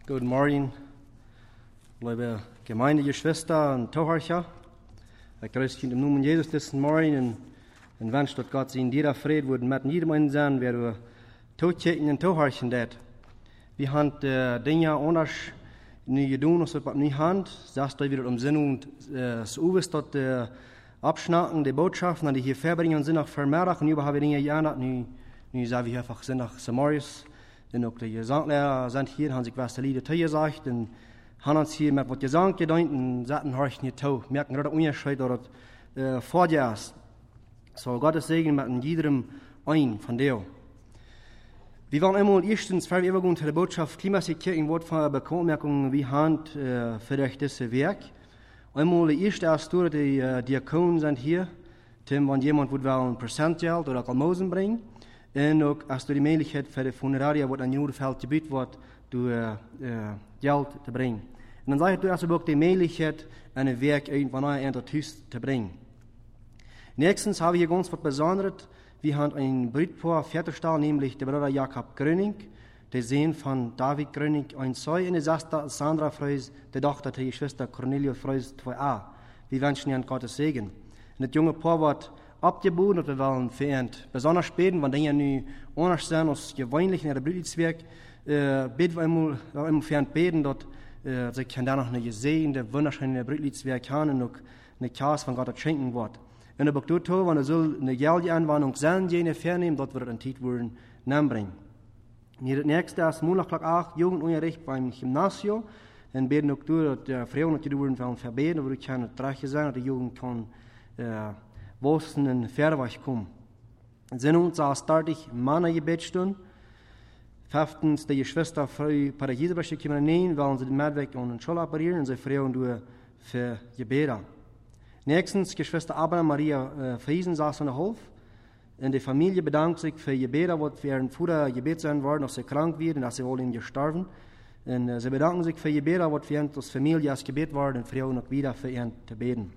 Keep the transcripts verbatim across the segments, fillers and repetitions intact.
Guten Morgen, liebe Gemeindegeschwister und Toharcher. Ich grüße dich im Namen Jesus diesen Morgen und wünsche, dass Gott in jeder Friede wird mit jedem einen sein, wer du Tochecken und Toharchen det. Wir haben äh, Dinge anders nie getan, als wir nicht haben. Sagst du wieder um Sinn und es ist, dass äh, abschnacken, die Botschaften, die hier verbringen, sind auch vermehrt. Und überhaupt Dinge ja nicht, nicht sagen wir einfach, sind nach Samarias. Und auch die Gesanglehrer sind hier, haben sich was der Lieder gesagt, und haben uns hier mit was Gesang gedacht, und sagten, horch nicht tau, merken gerade Unterschied, oder äh, vor dir ist. So, Gottes Segen mit jedem ein von dir. Wir wollen einmal erstens, weil wir übergehen zu der Botschaft, klimatische Kirchenwort von Bemerkungen, wie Hand äh, für euch dieses Werk. Einmal die erste Astur, die äh, Diakonen sind hier, Tim, wenn jemand will ein Präsentgeld oder Almosen bringen. Und auch, als du die Möglichkeit für die Funeraria, wo an jedem Feld gebiet wird, du äh, äh, Geld zu bringen. Und dann sage ich, du hast auch die Möglichkeit, ein Werk irgendwann an das Haus zu bringen. Nächstens habe ich hier ganz was Besonderes. Wir haben ein Brutpaar Vaterstall, nämlich der Bruder Jakob Gröning, der Sohn von David Gröning, ein Sohn, und die Schwester Sandra Freus, die Tochter der Schwester Cornelia Freus zwei a. Wir wünschen ihnen Gottes Segen. Und das junge Paar wird abgeboten und wir wollen vereint. Besonders beten, wenn Dinge nicht anders sind als gewöhnlich in der Brütlingswerk, äh, beten wir immer, immer vereint beten, dass äh, sie kann da noch eine gesegnete, wunderschöne Brütlingswerk haben und auch eine Chaos von Gott schenken wird. Und ob du tue, wenn er soll eine Geldanwendung sein, jene vernehmen, dort wird ein Titel bringen. Hier das nächste ist Montag acht Jugendunterricht beim Gymnasium. Und beten auch du, dass die Frauen, die du wollen verbeten, aber du kannst nicht sein, dass die Jugend kann, äh, wosten en verweg kom. Zijn ons als startig mannen gebedstund. Vijftens, de Geschwister vrij Paradiesbrechtje komen nemen, willen ze de medweg aan een school opereren en ze vrouwen doen voor gebeden. Nächstens, Geschwister Abraham Maria äh, Friesen saß in der Hof. Und die Familie bedankt sich für Gebete, was für ihren Vater gebet sein worden, dass er krank wird und dass er wohl ihm gestorben. Und äh, sie bedanken sich für Gebete, was für ihn als Familie als Gebet worden und Frauen noch wieder für ihn zu beten.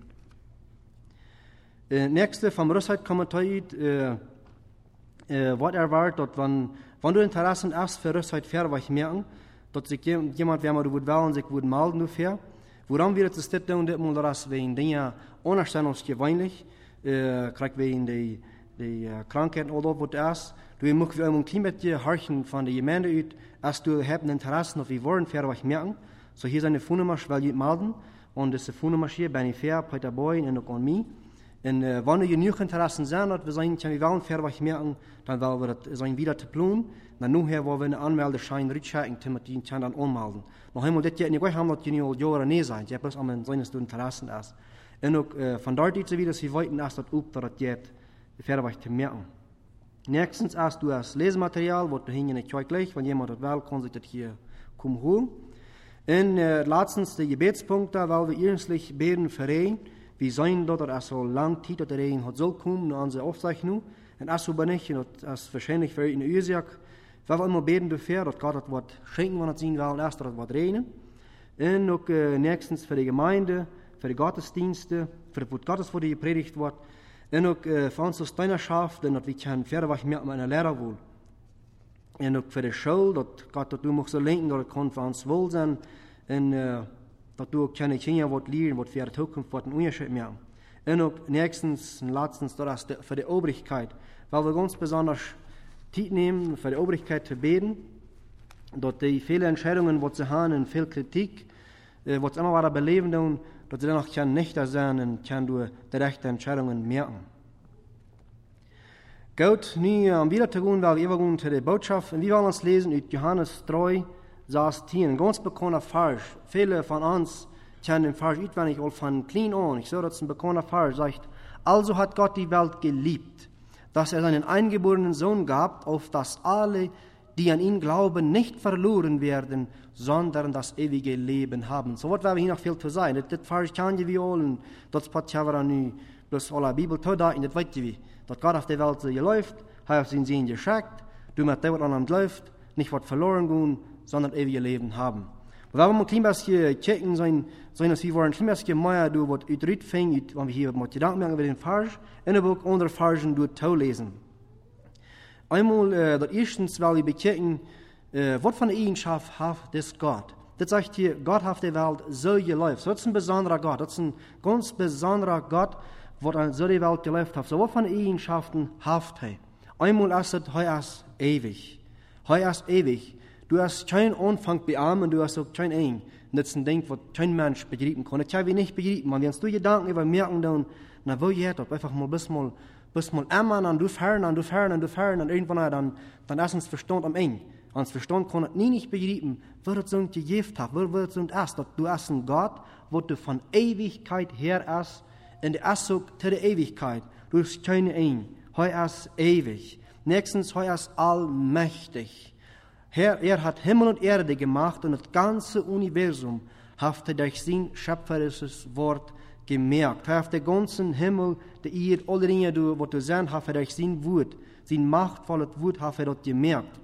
Uh, nächste vom Rüssheit kommt heute, uh, uh, was erwartet, wenn, wenn du Interesse hast für Rüssheit verweg merken, dass sich jemand, wenn man du wollen, sich würde melden dafür. Woran wird es das tun, dass man das wegen Dinge anders sein als gewöhnlich, uh, kriegt wegen die, die uh, Krankheiten oder was ist. Du musst ein Klimat horchen von der Gemeinde ut, als du haben Interesse auf die Worte verweg merken. So hier ist eine Funemasch, weil ich melden, und diese Funemasch hier bin ich fair, Peter Boy und auch an mich. Und äh, wenn wir genug Interessen sehen, dass wir sagen, wir wollen verweg merken, dann wollen wir das sagen, wieder zu planen. Dann nachher wollen wir eine Anmeldeschein rückchecken, damit die dann anmelden. Noch einmal, das Jahr nicht gleich haben, dass die nicht Jahre nicht sein. Ich habe bloß einmal sein, dass du Interessen hast. Und auch äh, von dort ist es wieder, dass sie wollten, dass das up, dass das geht, verweg zu merken. Nächstens, als du das Lesematerial, was du hier nicht gleich, wenn jemand das will, kann sich das hier kommen holen. Und äh, letztens, die Gebetspunkte, weil wir ernstlich beten für ihn. Wir sehen dort, dass so lang Zeit, dass der Regen hat soll kommen, an unsere Aufzeichnung. Und als so bin ich, das wahrscheinlich für eine Ursache, weil wir immer beten dafür, dass Gott das Wort schenken, wenn es sehen will, erst das Wort regnen. Und auch äh, nächstens für die Gemeinde, für die Gottesdienste, für das Wort Gottes, wo die gepredigt wird. Und auch äh, für unsere Steinerschaft, dass wir können verweg mehr mit einer Lehrer wohl. Und auch für die Schule, dass Gott das du musst so lenken, dass es kann für uns wohl sein. Und, äh, dass du keine Kinder was lernen, was für die Zukunft einen Unterschied machen. Und auch nächstens und letztens, das ist für die Obrigkeit, weil wir ganz besonders Zeit nehmen, für die Obrigkeit zu beten, dass die viele Entscheidungen, die sie haben, und viel Kritik, äh, was sie immer weiter beleben, tun, dass sie dann auch kein Nächter sein und können du die rechten Entscheidungen merken. Gut, nun um wieder zu gehen, weil wir übergehen zu der Botschaft, und wir wollen uns lesen aus Johannes drei, Vers zehn, ein ganz bekannter Vers. Viele von uns kennen den Vers auswendig, auch von klein an. Ich so, das ist ein bekannter Vers, sagt, also hat Gott die Welt geliebt, dass er seinen eingeborenen Sohn gab, auf dass alle, die an ihn glauben, nicht verloren werden, sondern das ewige Leben haben. So wird wir hier noch viel zu sein. Das, das Vers kennen wir alle, und das hat ja nicht bloß alle Bibel zu da, und das weiß wir. Dass Gott auf der Welt so läuft, hat auf seinen Sinn geschickt, du mit dem, was an ihm läuft, nicht was verloren gehen, sondern ewige Leben haben. Und wenn wir mal ein bisschen checken, sein, sein, dass wir wollen ein bisschen mehr, du, was übrig fängt, wenn wir hier mal Gedanken machen über den Vers, in der Buch andere Versen durch zu lesen. Einmal, äh, das erstens, weil wir bechecken, äh, äh, was von Eigenschaft hat das Gott? Das sagt hier, Gott hat die Welt so gelebt. So, das ist ein besonderer Gott. Das ist ein ganz besonderer Gott, der so die Welt gelebt hat. So, was von Eigenschaften hat er? Einmal ist es, er ist ewig. Er ist ewig. Du hast keinen Anfang bei ihm und du hast auch kein Ende. Das ist ein Ding, was kein Mensch begreifen kann. Das kann ich nicht begreifen. Wenn du Gedanken über merken, dann, dann will ich das einfach mal bis mal, bis mal einmal, dann du fern, dann du fern, dann du fern, und irgendwann, dann, dann ist uns Verstand am Ende. Ans Verstand kann es nie nicht begreifen, was das so gegeben hat, was das so ist. Du hast ein Gott, wo du von Ewigkeit her ist, und der ist so zu der Ewigkeit. Du hast keine Ende. Er ist ewig. Nächstens, er ist allmächtig. Herr, er hat Himmel und Erde gemacht und das ganze Universum hat er durch sein schöpferisches Wort gemerkt. Er hat den ganzen Himmel, die Erde, alle Dinge, die du sehen, hat er durch sein Wort, sein machtvolles Wort, hat er dort gemerkt.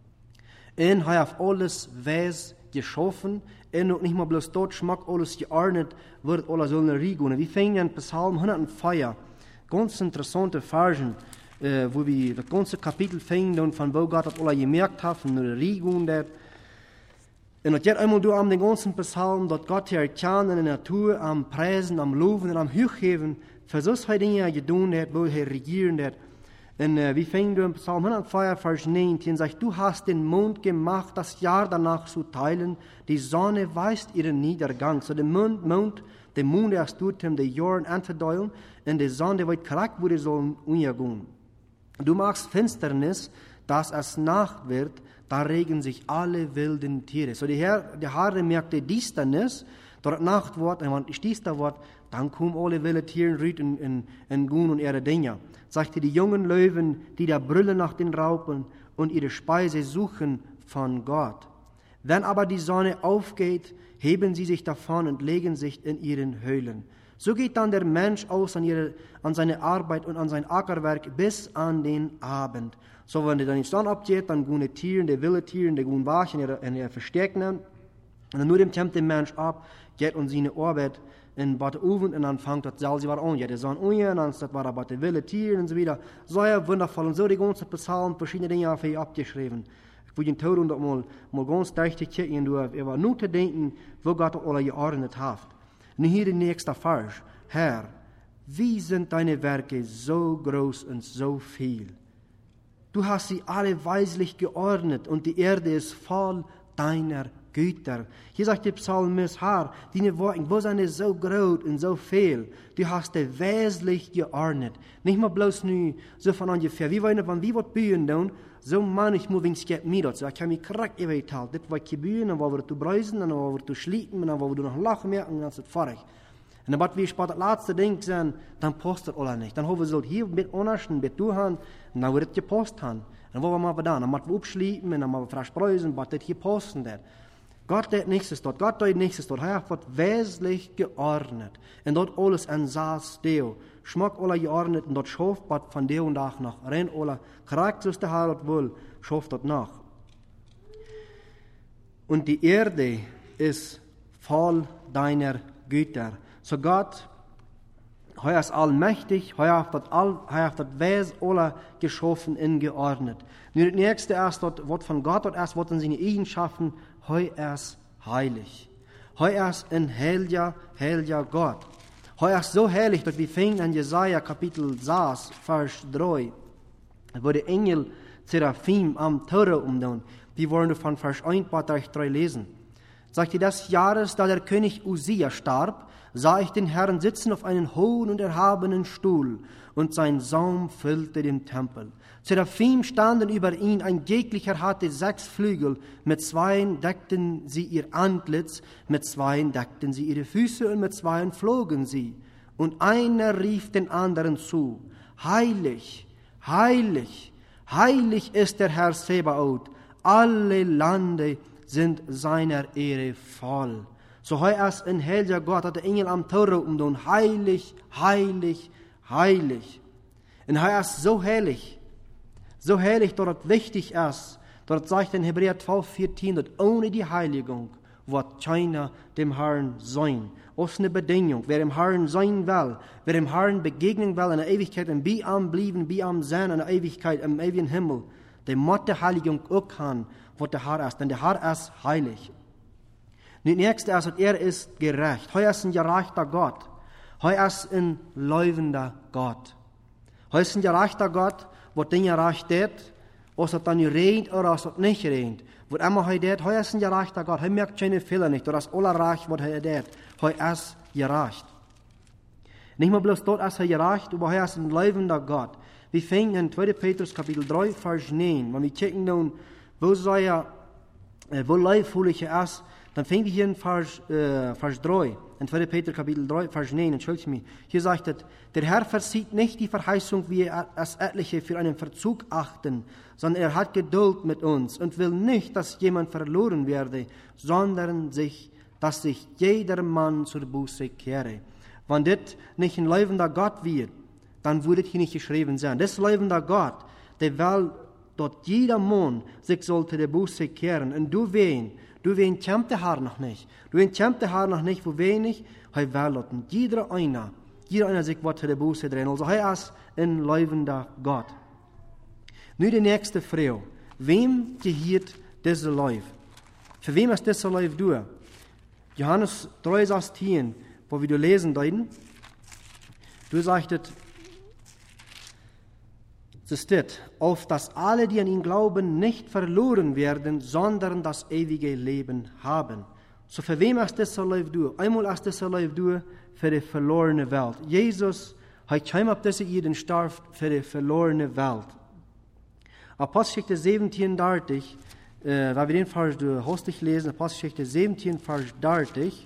Und er hat alles Wes geschaffen, und nicht mal bloß dort schmack alles geordnet, wird alles so eine Regung. Wir fangen an Psalm hundertvier, ganz interessante Versen, äh, wo wir das ganze Kapitel fangen, von wo Gott das alles gemerkt hat, von der Regung der. Und das geht einmal durch am den ganzen Psalm, dort Gott hier erkennen in der Natur, am Preisen, am Loben und am Hochheben, für solche Dinge getan hat, wo er regieren hat. Und äh, wir fangen durch Psalm hundertvier, Vers neunzehn, sagt, du hast den Mond gemacht, das Jahr danach zu teilen, die Sonne weist ihren Niedergang. So der Mond, Mond der Mond erst tut ihm die Jahren anverdeulen, und die Sonne wird korrekt, wo die sollen untergehen. Du machst Finsternis, dass es Nacht wird, da regen sich alle wilden Tiere. So die Herr, der Herr merkt die Düsternis, dort Nacht wird, und wenn es düster wird, dann kommen alle wilden Tiere rüt und, und, und gehen und ihre Dinge. Sagte die jungen Löwen, die da brüllen nach den Raupen und ihre Speise suchen von Gott. Wenn aber die Sonne aufgeht, heben sie sich davon und legen sich in ihren Höhlen. So geht dann der Mensch aus an, ihre, an seine Arbeit und an sein Ackerwerk bis an den Abend. So, wenn die dann die Sonne abgeht, dann gehen die Tiere, die wilden Tiere, die gehen wach in ihre, in ihre Verstecken. Und dann nur dem tempt der Mensch ab, geht und seine Arbeit in Bad Oven und dann fängt das selber wieder an. Ja, die Sonne an, und dann war da bei den wilden Tieren und so wieder. So ja, wundervoll. Und so die ganze Psalmen, verschiedene Dinge für abgeschrieben. Ich will den Tod und mal, mal ganz richtig kicken, du, er war nur zu denken, wo Gott alle geordnet hat. Und hier der nächste Vers. Herr, wie sind deine Werke so groß und so viel? Du hast sie alle weislich geordnet und die Erde ist voll deiner Güter. Hier sagt der Psalmist, Herr, deine Worte, wo sind es so groß und so viel? Du hast sie weislich geordnet. Nicht mal bloß nur so von ungefähr. Wie wollen wir, wie wird bühen tun? So manchmal, wenn es geht mir das. Ich kann mich korrekt überteilen. Das war die Bühne, dann war wir zu brausen, dann war wir zu schlieten, dann war wir noch lachen merken, und dann ist es fertig. Und dann, was wir später das letzte Ding sind, dann passt das alles nicht. Dann haben wir so hier mit anders, mit du haben, und dann wird es gepasst haben. Dann wollen wir mal da, dann müssen wir abschließen, und dann müssen wir frisch brausen, was das hier passen wird. Gott hat nichts dort, Gott hat nichts dort. Er hat wesentlich geordnet. Und dort alles an Saas Deo. Schmack alle geordnet und dort schafft was von Deo und Tag nach. Renn alle, korrekt so der Herr dort will, schafft dort nach. Und die Erde ist voll deiner Güter. So Gott, er ist allmächtig, er hat das all, er hat das Wes alle geschaffen und geordnet. Nun das nächste erst dort, was von Gott dort erst, was in seine Eigenschaften, er ist heilig. Er ist ein heiliger, heiliger Gott. Er ist so heilig, dass wir fingen an Jesaja Kapitel sechs, Vers drei, wo die Engel Seraphim am Tore umdrehen. Wir wollen von Vers eins bis drei lesen. Sagt ihr, des Jahres, da der König Usia starb, sah ich den Herrn sitzen auf einem hohen und erhabenen Stuhl, und sein Saum füllte den Tempel. Seraphim standen über ihn, ein jeglicher hatte sechs Flügel, mit zweien deckten sie ihr Antlitz, mit zweien deckten sie ihre Füße und mit zweien flogen sie. Und einer rief den anderen zu, heilig, heilig, heilig ist der Herr Sebaoth, alle Lande sind seiner Ehre voll. So er ist ein heiliger Gott, hat der Engel am Tore umdrehen, heilig, heilig, heilig. Und er ist so heilig, so heilig, dass es wichtig ist, dort sagt in Hebräer zwölf, vierzehn, dass ohne die Heiligung wird keiner dem Herrn sein. Das ist eine Bedingung. Wer dem Herrn sein will, wer dem Herrn begegnen will in der Ewigkeit und bei ihm bleiben, bei ihm sein in der Ewigkeit, im ewigen Himmel, der muss die Heiligung auch haben, wat der Herr ist, denn der Herr ist heilig. Nu, het nächste ist, er ist gerecht. Hij ist ein gerechter Gott. Hij ist ein levender Gott. Hij ist ein gerechter Gott, wat Dinge recht deed, als het dan nu reint oder als het nicht reint. Wat immer hij deed, hij ist ein gerechter Gott. Hij merkt keine Fehler nicht. Das ist aller recht, was hij deed. Hij ist gerecht. Nicht mal bloß dort ist er gerecht, aber hij ist ein levender Gott. Wir fangen in tweede Petrus Kapitel drei, Vers neun. Wenn wir checken nun, wo sei er, wo leibvolig er ist, dann fangen wir hier in Vers, äh, Vers drei, in zweite Petrus Kapitel drei, Vers neun, entschuldigt mich. Hier sagt es, der Herr versieht nicht die Verheißung, wie er es etliche für einen Verzug achten, sondern er hat Geduld mit uns und will nicht, dass jemand verloren werde, sondern sich, dass sich jeder Mann zur Buße kehre. Wenn das nicht ein lebender Gott wird, dann würde hier nicht geschrieben sein. Das lebender Gott, der will, dass jeder Mann sich sollte der Buße kehren. Und du wen, du wen kämpft der Herr noch nicht. Du wen kämpft der Herr noch nicht, wo wenig, er will, dass jeder einer, jeder einer sich was der Buße drehen. Also er ist ein lebender Gott. Nu die nächste Frage. Wem gehört diese Leib? Für wem ist diese Leib du? Johannes drei, sechzehn, wo wir lesen deuten, du sagst, es steht, auf dass alle, die an ihn glauben, nicht verloren werden, sondern das ewige Leben haben. So für wem ist das Leib du? Einmal ist das Leib du für die verlorene Welt. Jesus hat kam auf diese Erde starb für die verlorene Welt. Apostelgeschichte siebzehn, dreißig, äh, weil wir den Vers du hostig lesen, Apostelgeschichte siebzehn, Vers dreißig.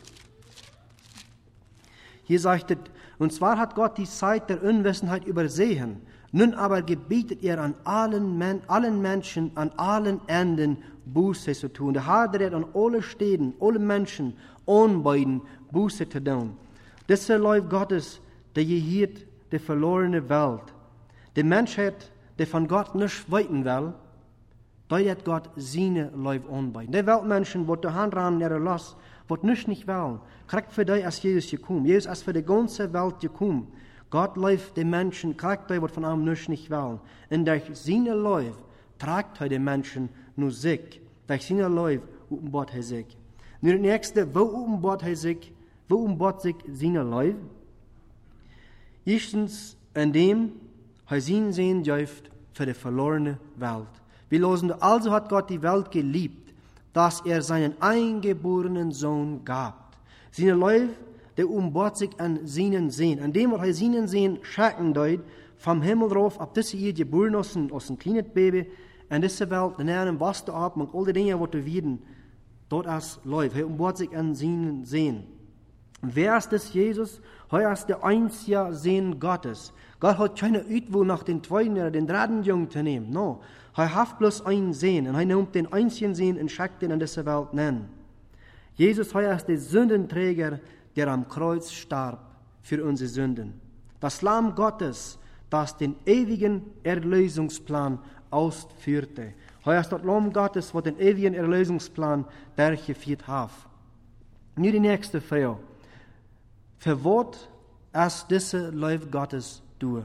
Hier sagt es, und zwar hat Gott die Zeit der Unwissenheit übersehen. Nun aber gebietet er an allen, Men- allen Menschen, an allen Enden Buße zu tun. Der Herr dreht an alle Städten, alle Menschen anbieten, Buße zu tun. Das ist der Leib Gottes, der gehört die verlorene Welt. Die Menschheit, die von Gott nicht weiten will, da hat Gott seine Leib anbieten. Die Weltmenschen, die die Hand ran ihre Last, die nicht nicht wollen, kriegt für die als Jesus gekommen. Jesus ist für die ganze Welt gekommen. Gott läuft den Menschen, kriegt die, was von einem nicht nicht wollen. Und durch seine Leib trägt er den Menschen nur sich. Durch seine Leib offenbart er sich. Nun das nächste, wo offenbart er sich? Wo offenbart sich seine Leib? Erstens, indem er sein Sehen dürft für die verlorene Welt. Wir lesen, also hat Gott die Welt geliebt, dass er seinen eingeborenen Sohn gab. Seine Leib, der umbort sich an seinen Sehen. An dem, was er seinen Sehen schacken deut, vom Himmel drauf, ab diese ihr geboren aus ein, aus ein kleines Baby, in diese Welt, in einem Wasser ab, und all die Dinge, die wir werden, dort als Leib. Er umbort sich an seinen Sehen. Wer ist das Jesus? Er ist der einzige Sehen Gottes. Gott hat keine Uitwo nach den zweiten oder den dritten Jungen zu nehmen. No. Er hat bloß einen Sehen, und er nimmt den einzigen Sehen und schickt ihn in diese Welt nennen. Jesus, er ist der Sündenträger, der am Kreuz starb für unsere Sünden. Das Lamm Gottes, das den ewigen Erlösungsplan ausführte. Er ist das Lamm Gottes, das den ewigen Erlösungsplan durchgeführt hat. Nun die nächste Frage. Für was ist diese Leib Gottes du?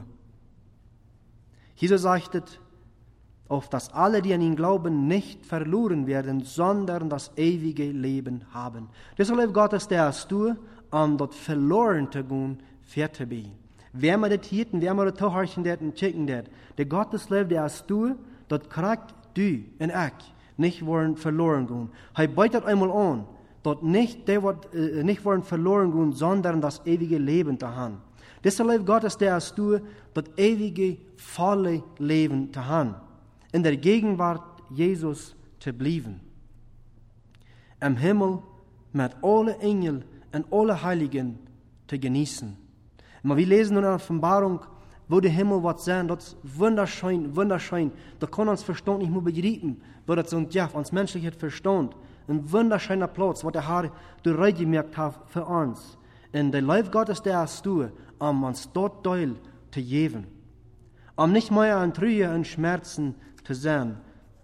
Jesus sagte, auf dass alle, die an ihn glauben, nicht verloren werden, sondern das ewige Leben haben. Dieser Leib Gottes, der ist du, um dort verloren zu gehen, für zu be. Wer man das hielt, wer man das tohorchen dat und checken dat, der Gottes Leib, der ist du, dort kriegt du und ich nicht wollen verloren gehen. Er beutet einmal an, dort nicht, der wird, äh, nicht wollen verloren gehen, sondern das ewige Leben zu haben. Dieser Leib Gottes, der ist du, dort ewige, volle Leben zu haben. In der Gegenwart Jesus zu bleiben. Im Himmel mit allen Engeln und alle Heiligen zu genießen. Aber wir lesen in der Offenbarung, wo der Himmel wird sein, das ist wunderschön, wunderschön. Da kann uns Verstand nicht mehr begreifen, wo das so ein Jahr, uns menschliches Verstand, ein wunderschöner Platz, was der Herr gemerkt hat für uns. Und der Leib Gottes, der ist du, um uns dort teil zu geben. Um nicht mehr an Trühe und Schmerzen zu sein.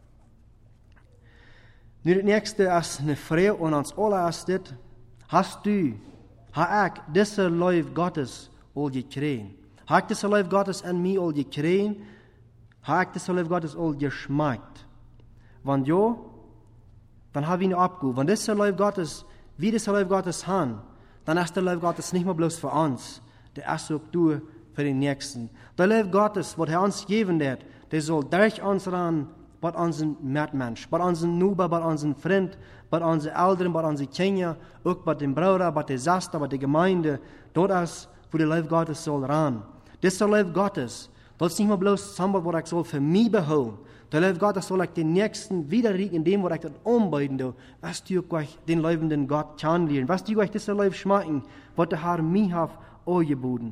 Nu, das nächste ist eine Frage und uns alle ist das, hast du, habe ich diese Leib Gottes all gekriegt? Habe ich diese Leib Gottes an mir all gekriegt? Habe ich diese Leib Gottes all geschmeckt? Wenn ja, dann haben wir ihn abgehoben. Wenn dieser Leib Gottes, wie dieser Leib Gottes haben, dann ist der Leib Gottes nicht mehr bloß für uns, der ist auch du für den Nächsten. Der Leib Gottes, was er uns geben wird, der soll durch uns ran, bei unseren Mitmensch, bei unseren Nuber, bei unseren Freund, bei unseren Eltern, bei unseren Kindern, auch bei den Brüdern, bei der Saster, bei der Gemeinde. Dort ist, wo der Leib Gottes soll ran. Dieser Leib Gottes, das ist nicht mehr bloß zusammen, was ich soll für mich behalten. Der Leib Gottes soll ich den Nächsten widerriegen, in dem, was ich das umbeiden will. Was du euch den leibenden Gott kennenlernen? Was du euch dieser Leib schmecken, was der Herr mir hat angeboten?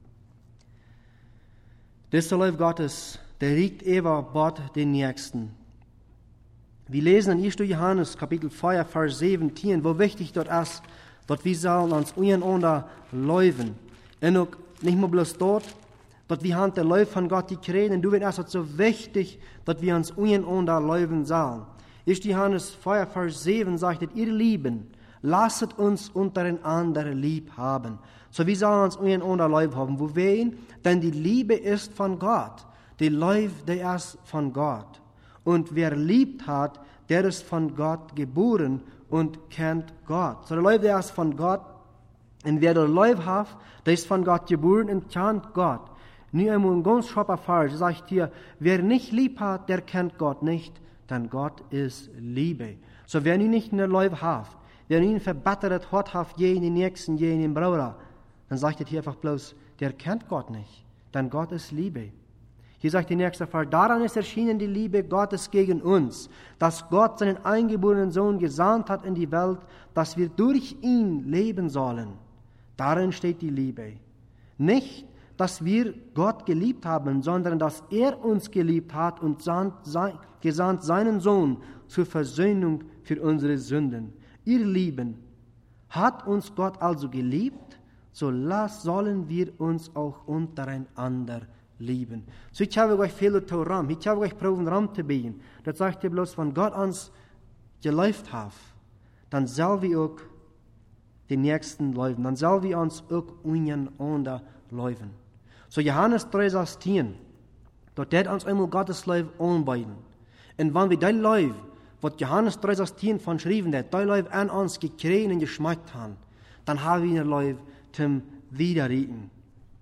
Dieser Leib Gottes, der riegt ever bot den Nächsten. Wir lesen in ersten Johannes, Kapitel vier, Vers siebzehn, wo wichtig dort ist, dass wir sollen uns untereinander leuven. Und auch nicht nur bloß dort, dass wir haben den Leib von Gott gekriegt, und du wirst es so wichtig, dass wir uns untereinander leuven sollen. ersten Johannes vier, Vers sieben sagt, ihr Lieben, lasset uns untereinander lieb haben. So wir sollen uns untereinander lieb haben. Wo wen? Denn die Liebe ist von Gott. Die Liebe, der ist von Gott. Und wer liebt hat, der ist von Gott geboren und kennt Gott. So der Liebe, der ist von Gott. Und wer der Liebe hat, der ist von Gott geboren und kennt Gott. Nur einmal ein ganz scharfer Fall, sagt hier, wer nicht lieb hat, der kennt Gott nicht, denn Gott ist Liebe. So wer nun nicht eine Liebe hat, wer nun verbittert hat, hat jeden Nächsten, jeden Bruder, dann sagt er hier einfach bloß, der kennt Gott nicht, denn Gott ist Liebe. Hier sagt der nächste Fall, daran ist erschienen die Liebe Gottes gegen uns, dass Gott seinen eingeborenen Sohn gesandt hat in die Welt, dass wir durch ihn leben sollen. Darin steht die Liebe. Nicht, dass wir Gott geliebt haben, sondern dass er uns geliebt hat und gesandt seinen Sohn zur Versöhnung für unsere Sünden. Ihr Lieben, hat uns Gott also geliebt, so lass, sollen wir uns auch untereinander lieben. So ich habe euch viel zu ram, ich habe euch proben ram zu bieten. Das sagt ihr bloß, wenn Gott uns geliebt hat, dann soll wir auch den Nächsten lieben, dann soll wir uns auch untereinander lieben. So Johannes drei sechzehn, dort wird uns einmal Gottes Liebe anbieten. Und wenn wir die Liebe, was Johannes drei sechzehn von schrieben hat, die Liebe an uns gekriegt und geschmeckt haben, dann haben wir eine Liebe zum Widerreden.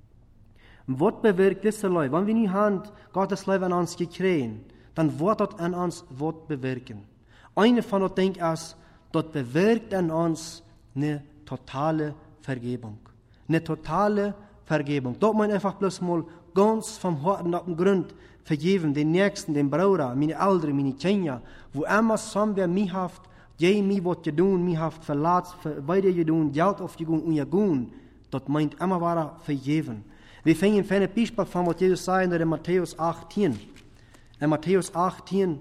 Was bewirkt diese Liebe? Wenn wir nicht haben, Gottes Liebe an uns gekriegt, dann wird das an uns was bewirken. Eine von den Dingen ist, das bewirkt an uns eine totale Vergebung. Eine totale Vergebung. Dort man einfach bloß mal ganz vom Herzen auf den Grund vergeben, den Nächsten, den Bruder, meine Eltern, meine Kinder, wo immer sommer mich haft, je mich was gedun, mich haft verlatzt, weiter gedun, Geld aufgegeben und gegun, dort meint immer war vergeben. Wir fangen für ein Beispiel von, was Jesus sagt in Matthäus achtzehn. In Matthäus achtzehn,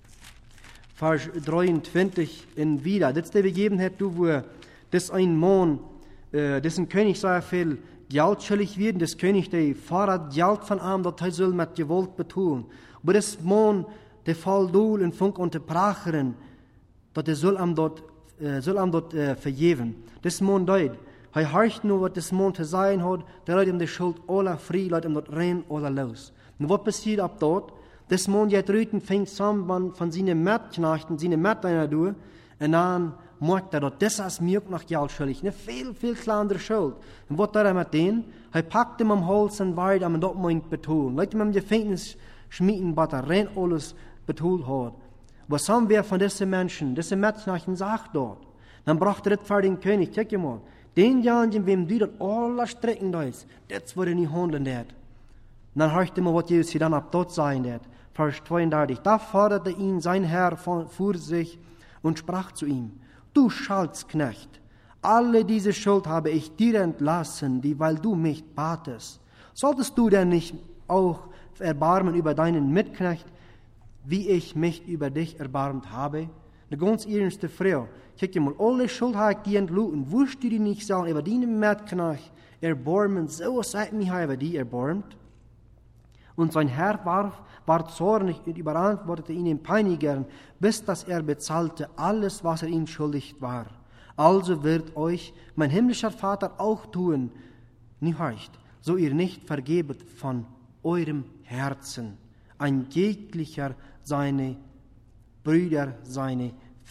Vers dreiundzwanzig in wieder. Das ist die Begebenheit, wo das ein Mann, äh, dessen König sehr viel Geld schuldig wird, das König, der fordert Geld von ihm, das er soll mit Gewalt betun. Aber das Mann, der Fall dool und funk unterbrachen, dass er soll ihm dort, äh, soll ihm dort äh, vergeben. Das Mann deut. Er hört nur, was das Mann zu sagen hat, der lässt ihm die Schuld alle frei, lässt ihm dort rein oder los. Und was passiert ab dort? Das Mann geht rüten, fängt zusammen von seinen Mitknechten, seinen Mitleiner durch, und dann macht er dort, das ist mir auch noch Geld schuldig, eine viel, viel kleinere Schuld. Und was tut er mit denen? Er packt ihm am Hals und weiter, und dort meint betonen. Lässt ihm im Gefängnis schmieden, was er rein alles betont hat. Was haben wir von diesen Menschen, diese Mitknechten sagt dort? Dann brachte er das für den König, check mal. Den Jahren, wem du dort alle Strecken da ist, das würde nicht handeln wird. Und dann hörte man, was Jesus hier dann ab dort sein wird. Vers zweiunddreißig. Da forderte ihn sein Herr vor sich und sprach zu ihm, du Schalksknecht, alle diese Schuld habe ich dir entlassen, die, weil du mich batest. Solltest du denn nicht auch erbarmen über deinen Mitknecht, wie ich mich über dich erbarmt habe? Eine ganz ernste Frau. Kijk mal, alle Schuld habe ich dir entluten. Wusst du die nicht sagen, über deinen Mitknecht erbarmen, so seid mich über die erbarmt? Und sein Herr war, war zornig und überantwortete ihn in Peinigern, bis dass er bezahlte alles, was er ihm schuldig war. Also wird euch mein himmlischer Vater auch tun, nicht heucht, so ihr nicht vergebet von eurem Herzen, ein jeglicher seine Brüder, seine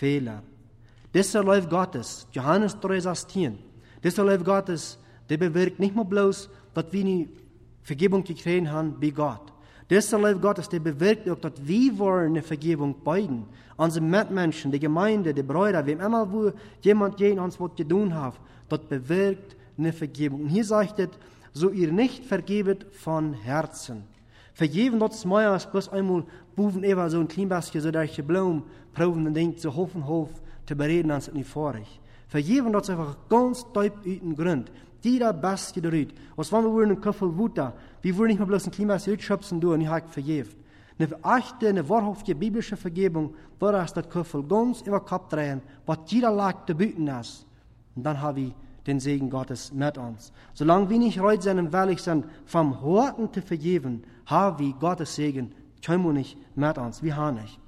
Fehler. Dieser Liebe Gottes, Johannes drei sechzehn, dieser Liebe Gottes, der bewirkt nicht nur bloß, dass wir eine Vergebung gekriegt haben bei Gott. Dieser Liebe Gottes, der bewirkt auch, dass wir wollen eine Vergebung beiden. Unsere Mitmenschen, die Gemeinde, die Brüder, wem immer wo jemand gegen uns was getan hat, das bewirkt eine Vergebung. Und hier sagt es, so ihr nicht vergebet von Herzen. Vergeben, das ist mehr als bloß einmal buven ever so ein klein bisschen so durch die Blumen proben und denkt, so hof und hof zu bereden, als es nicht vorig. Vergeben, das ist einfach ganz deep üten Grund. Jeder Beste darüber. Als wenn wir einen Köffel Wutter, wir wollen nicht mehr bloß ein klein bisschen utschöpfen und ich habe vergeben. Eine echte, eine wahrhaftige biblische Vergebung, da ist das Köffel ganz über den Kopf drehen, was jeder lag zu bieten ist. Und dann habe ich den Segen Gottes mit uns. Solange wir nicht reut sind und willig sind, vom Horten zu vergeben, haben wir Gottes Segen, können wir nicht mit uns, wir haben nicht.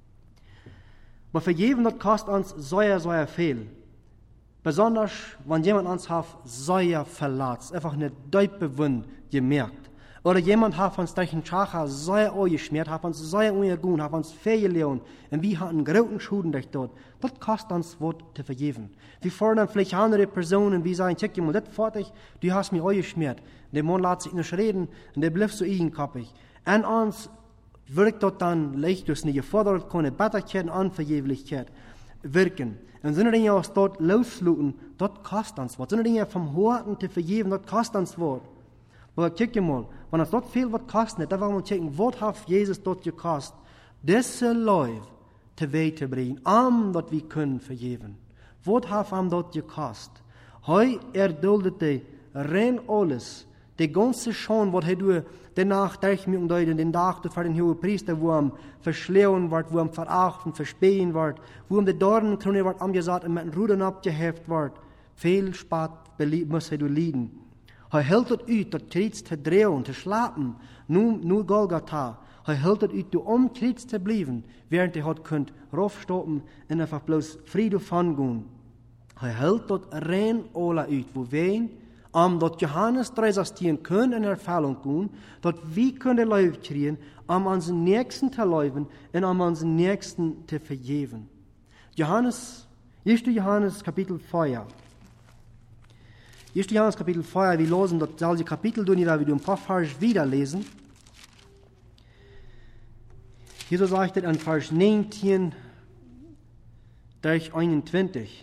Aber vergeben, das kostet uns sehr, sehr viel. Besonders, wenn jemand uns hat, sehr verletzt, einfach eine tiefe Wunde gemerkt. Oder jemand hat uns durch den Schacher sehr angeschmiert, hat uns sehr ungegangen, hat uns fehlgelegt und wir hatten großen Schulden durch dort. Das kostet uns was zu vergeben. Wir fordern vielleicht andere Personen, wie sagen, check mal, das fertig, du hast mich angeschmiert. Der Mann lässt sich nicht reden und der bleibt so eigenkappig. Und uns wirkt dort dann leicht durch eine gefordert, keine Bitterkeit und Unvergeblichkeit wirken. Und so eine Dinge aus dort losluten, das kostet uns was. So eine Dinge vom Horten zu vergeben, das kostet uns was. Aber check mal, wenn es dort viel was kostet, dann wollen wir checken, was hat Jesus dort gekostet, diese Leute zu weit zu bringen, um dort wir können vergeben. Was hat ihm dort gekostet? Heu erduldete rein alles, die ganze Schande, was er danach durch mich umdeuten, den Tag für den hohen Priester, wo er verschleuen wird, wo er verachten, verspähen wird, wo ihm die Dornenkrone wird angesagt und mit den Rudern abgeheft wird. Viel Spat muss er leiden. Er hält es uit, das Kreuz zu drehen, zu schlafen, nur, nur Golgatha. Er hält es uit, um Kreuz zu bleiben, während er hat könnt raufstoppen und einfach bloß Friede von gehen. Er hält das rein alle uit, wo wen, um dat Johannes drei sechzehn können in Erfüllung gehen, dass wir können Leib kriegen, um unseren Nächsten zu leben und um unseren Nächsten zu vergeben. Johannes, erster Johannes Kapitel vier. erster Johannes Kapitel vier, wir lesen das selbe Kapitel, da wir ein paar Vers wieder lesen. Hier so sagt es in Vers neunzehn durch einundzwanzig.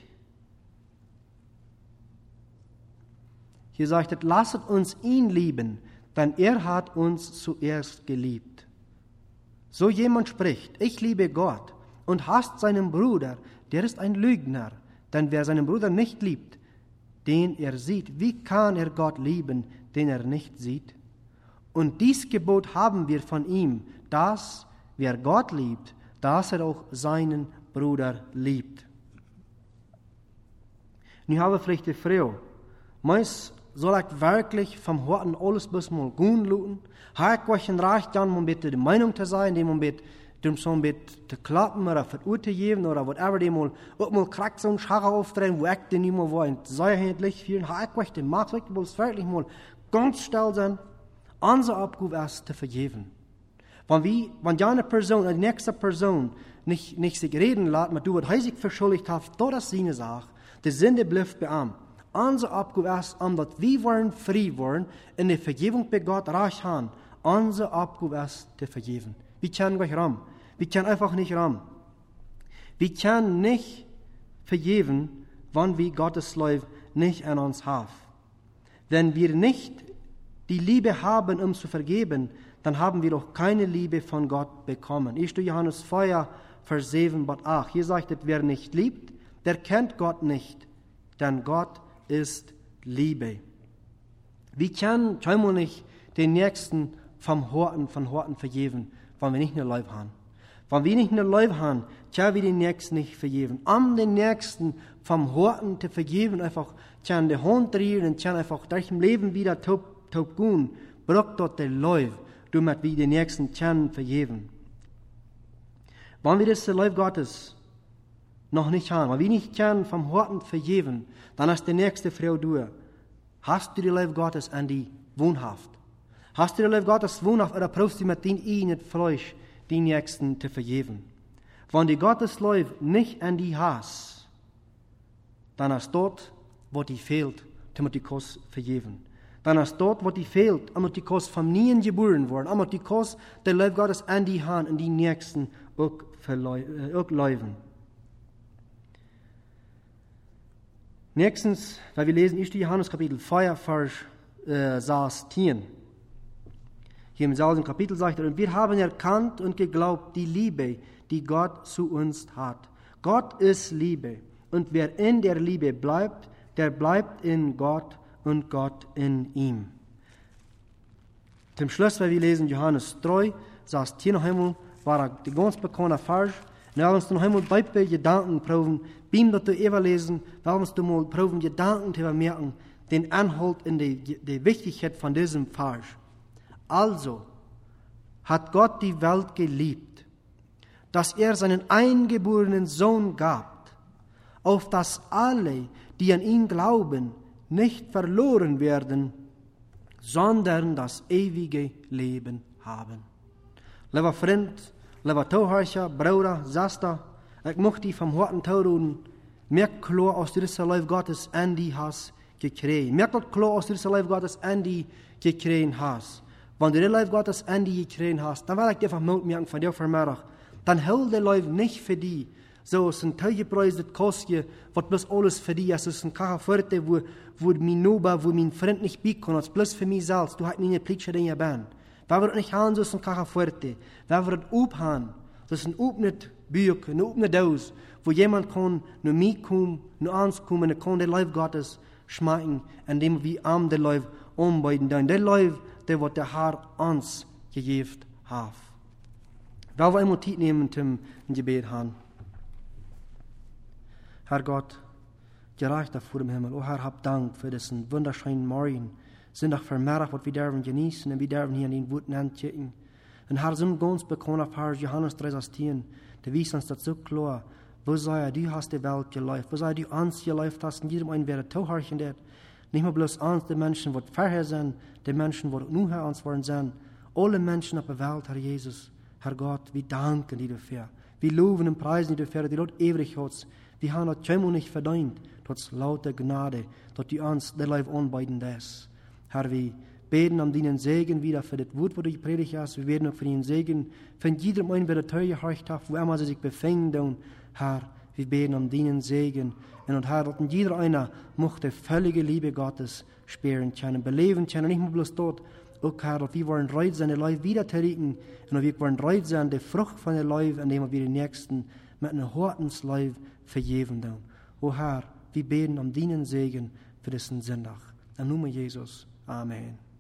Hier sagt es, lasset uns ihn lieben, denn er hat uns zuerst geliebt. So jemand spricht, ich liebe Gott und hasst seinen Bruder, der ist ein Lügner. Denn wer seinen Bruder nicht liebt, den er sieht, wie kann er Gott lieben, den er nicht sieht? Und dies Gebot haben wir von ihm, dass wer Gott liebt, dass er auch seinen Bruder liebt. Nu haben wir vielleicht die Frage, meist soll ich wirklich vom Horten alles bis mal gut luten? Habe ich ein Recht, dann um bitte die Meinung zu sein, dem um bitte dem so ein bisschen zu klappen oder verurteilen oder whatever, dem mal auch mal krack so ein Scharre aufdrehen, wo ich den nicht mehr war, und Säuerhändlich fühlen. Habe ich den Macht wirklich mal ganz still sein, unsere Abgabe ist zu vergeben. Wenn wir, wenn die eine Person, die nächste Person nicht, nicht sich reden lässt, mit du, was sich verschuldigt hat, das ist seine Sache. Die Sünde bleibt bei ihm. Unsere Abgabe ist, um dass wir wollen frei wollen, in der Vergebung bei Gott reich haben. Unsere Abgabe ist, zu vergeben. Wir können gleich ran. Wir können einfach nicht ran. Wir können nicht vergeben, wenn wir Gottes Liebe nicht an uns haben. Wenn wir nicht die Liebe haben, um zu vergeben, dann haben wir auch keine Liebe von Gott bekommen. erster Johannes vier, Vers sieben bis acht. Hier sagt es, wer nicht liebt, der kennt Gott nicht, denn Gott ist Liebe. Wir können, können wir nicht den Nächsten vom Horten, von Horten vergeben, wenn wir nicht eine Liebe haben. Wenn wir nicht eine Liebe haben, können wir den Nächsten nicht vergeben. Um den Nächsten vom Horten zu vergeben, einfach können die Hand drehen und können einfach durch das Leben wieder taub, taub gehen, braucht dort die Liebe, damit wir den Nächsten können vergeben. Wenn wir das Liebe Gottes noch nicht haben, wenn wir nicht können vom Horten vergeben, dann ist die nächste Frau du. Hast du die Liebe Gottes an die Wohnhaft? Hast du die Liebe Gottes Wohnhaft oder brauchst du mit den eigenen Fleisch die Nächsten zu vergeben? Wenn die Gottesleute nicht an die hast, dann ist dort, wo die fehlt, damit die Kost vergeben. Dann ist dort, wo die fehlt, damit die Kost vom Nien geboren worden, damit die Kost der Leib Gottes an die Hand und die Nächsten auch, äh, auch leuven. Nächstens, weil wir lesen, ersten Johannes Kapitel vier, Vers äh, zehn. Hier im selben Kapitel sagt er, und wir haben erkannt und geglaubt die Liebe, die Gott zu uns hat. Gott ist Liebe. Und wer in der Liebe bleibt, der bleibt in Gott und Gott in ihm. Zum Schluss, weil wir lesen Johannes drei, sagt hier noch einmal, war die ganz bekannte Vers. Und wir uns noch einmal bei Gedanken proben, beim das du immer lesen, wir uns mal proben, Gedanken zu merken, den Anhalt in die, die Wichtigkeit von diesem Vers. Also hat Gott die Welt geliebt, dass er seinen eingeborenen Sohn gab, auf dass alle, die an ihn glauben, nicht verloren werden, sondern das ewige Leben haben. Lieber Freund, lieber Tohorcher, Bruder, Schwester, ich möchte die vom Horten tauren, mehr klar aus dieser Leib Gottes an die hast gekriegt. Mehr klar aus dieser Leib Gottes an die gekriegt hast. Wenn du den Leib Gottes an die gekriegt hast, dann will ich dir einfach Mut merken von dir Vermerk. Dann hält der Leib nicht für die, so ist ein Teugepreis, das kostet, was bloß alles für die, es ist ein Kachaförte, wo, wo mein Noba, wo mein Freund nicht bekommt, es ist bloß für mich selbst, du hast nicht eine Plitsche in der Bahn. Wer wird nicht haben, so ist ein Kachaförte. Wer wird aufhaben, das ist ein offenes Buch, eine offene Dose, wo jemand kann nur mich kommen, nur uns kommen, und kann den Leib Gottes schmecken, indem wir am den Leib umbeiden. Denn der Leib, der wird der Herr uns gegeben hat. Weil wir einmal Zeit nehmen zum Gebet haben. Herr Gott, gereicht vor dem Himmel. Oh Herr, hab Dank für diesen wunderschönen Morgen. Sind auch vermerkt, was wir dürfen genießen und wir dürfen hier in den Wut anchecken. Und Herr, sind ganz bekannt auf Herr Johannes drei, sechzehn, der wies uns dazu klar, wo sei du hast die Welt geläuft, wo sei du uns geläuft hast, und jedem einen wäre Tauharchen dort. Nicht mehr bloß uns, die Menschen, die vorher sind, die Menschen, die nun her uns worden sind. Alle Menschen auf der Welt, Herr Jesus, Herr Gott, wir danken dir dafür. Wir loben und preisen dir dafür, die dort ewig hast. Wir haben das Schemmel nicht verdient, trotz lauter Gnade, dass du uns der Leib anbeiden lässt. Herr, wir beten um deinen Segen wieder für das Wort, wo du gepredigt hast. Wir beten auch für den Segen von jedem einen, der Tür gehorcht hat, wo immer sie sich befinden. Herr, wir beten um deinen Segen. Und Herr, dass jeder einer mochte völlige Liebe Gottes spüren können, beleben können, nicht nur bloß dort. Auch Herr, dass wir wollen reut sein, der Leib wieder zu richten. Und wir wollen reut sein, die Frucht von der Leib, indem wir den Nächsten mit einem Hortensleib vergeben. O Herr, wir beten um deinen Segen für diesen Sonntag. Im Namen Jesus. Amen.